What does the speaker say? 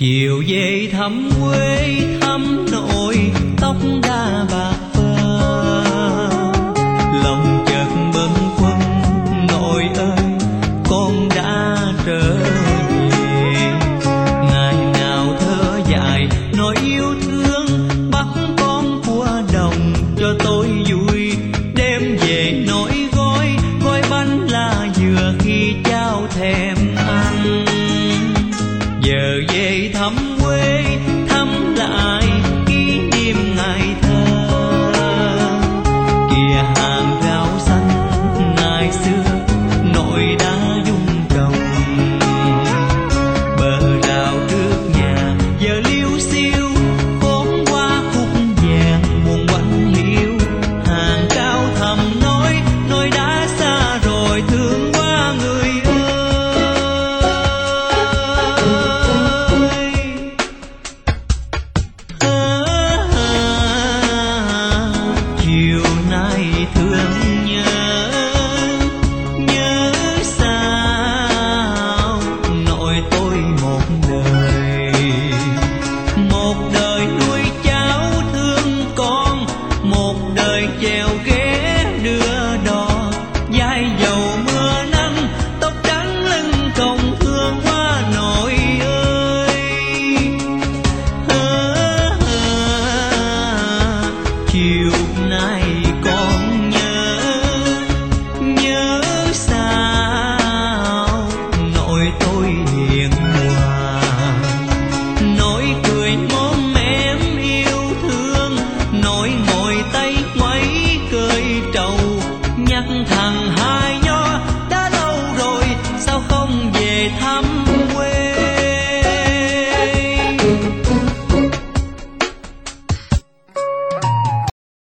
chiều về thăm quê thăm nội tóc đã bạc phơ, lòng chợt bâng khuâng nội ơi con đã trở về. Ngày nào thơ dài nói yêu thương bắt con qua đồng cho tôi vui, đem về nỗi gói gói bánh lá dừa khi trao thề